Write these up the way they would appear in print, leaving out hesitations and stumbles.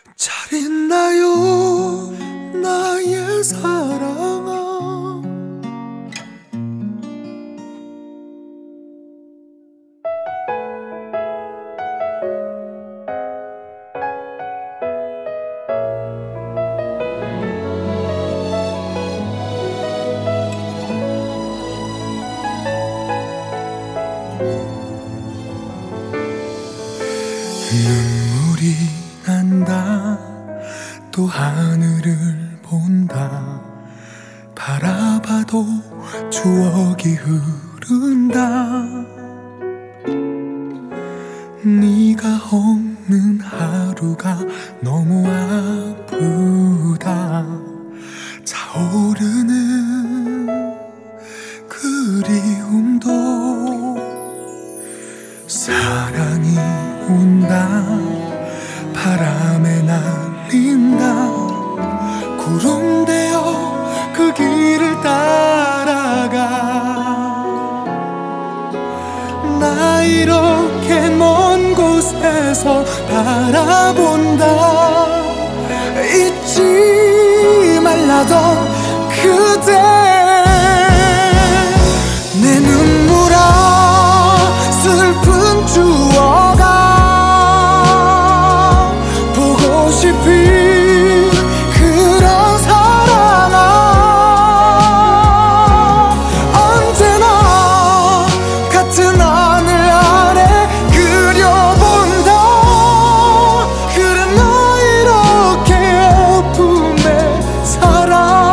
잘 있나요, 나의 사랑아. 눈물이 난다. 또 하늘을 본다. 바라봐도 추억이 흐른다. 네가 없는 하루가 너무 아프다. 차오르는 그리움도 사랑이 온다. 바람에 날린다. 구름 되어 그 길을 따라가. 나 이렇게 먼 곳에서 바라본다. 잊지 말라던 그대. 내 눈물아 슬픈 추억아. 보고 싶은 그런 사랑아. 언제나 같은 하늘 아래 그려본다. 그래 나 이렇게 아픔에 살아.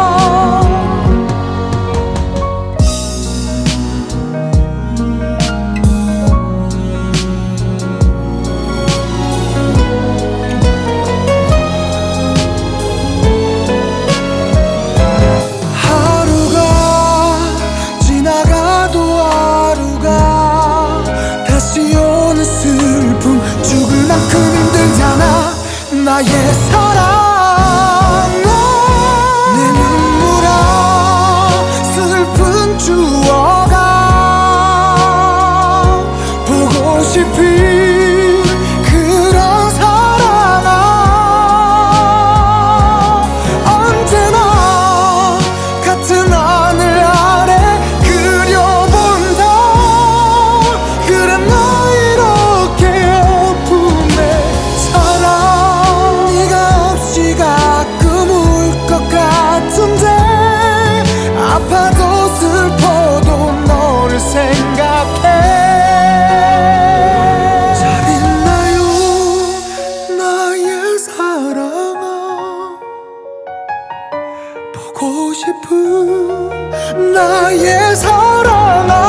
죽을 만큼 힘들잖아 나의 사랑아. 내 눈물아 슬픈 추억아. 보고 싶은 그런 사랑아. 언제나 같은 하늘 아래 그려본다. 그래 나 이렇게 아파도 슬퍼도 너를 생각해. 잘 있나요, 나의 사랑아. 보고 싶은 나의 사랑아.